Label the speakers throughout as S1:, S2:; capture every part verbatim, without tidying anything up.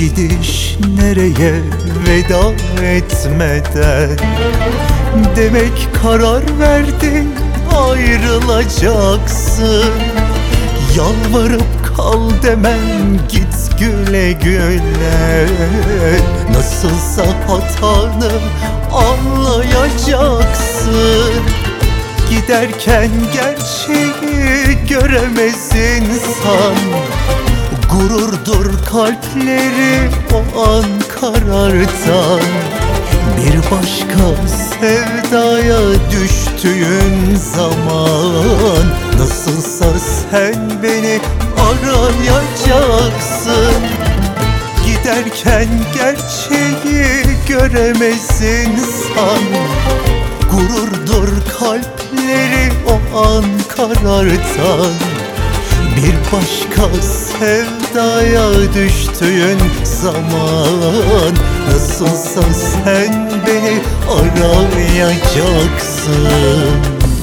S1: gidiş nereye veda etmeden? Demek karar verdin ayrılacaksın. Yalvarıp kal demem, git güle güle. Nasılsa hatanı anlayacaksın. Giderken gerçeği göremez insan. Gururdur kalpleri o an karartan. Bir başka sevdaya düştüğün zaman nasılsa sen beni arayacaksın. Giderken gerçeği göremez insan. Gururdur kalpleri o an karartan. Bir başka sevdaya düştüğün zaman nasılsa sen beni arayacaksın.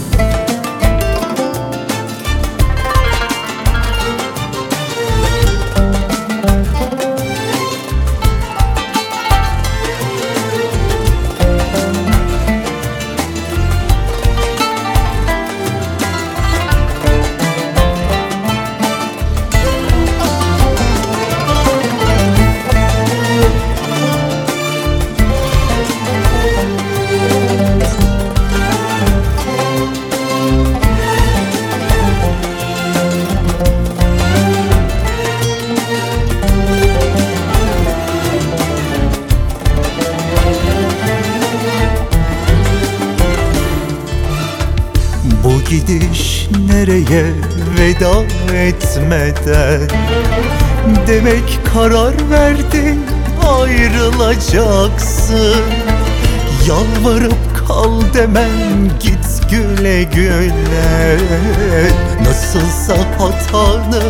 S1: Bu gidiş nereye veda etmeden? Demek karar verdin ayrılacaksın. Yalvarıp kal demem, git güle güle. Nasılsa hatanı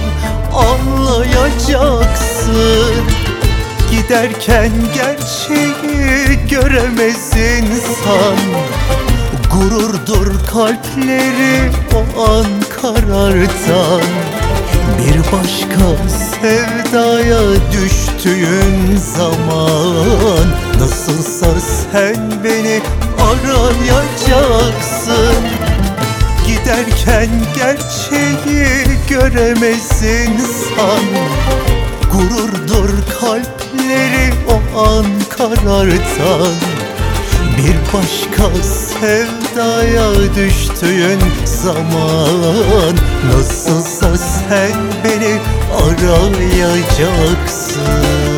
S1: anlayacaksın. Giderken gerçeği göremez insan. Gururdur kalpleri o an karartan. Bir başka sevdaya düştüğün zaman nasılsa sen beni arayacaksın. Giderken gerçeği göremez insan. Gururdur kalpleri o an karartan. Bir başka sevdaya düştüğün zaman nasılsa sen beni arayacaksın.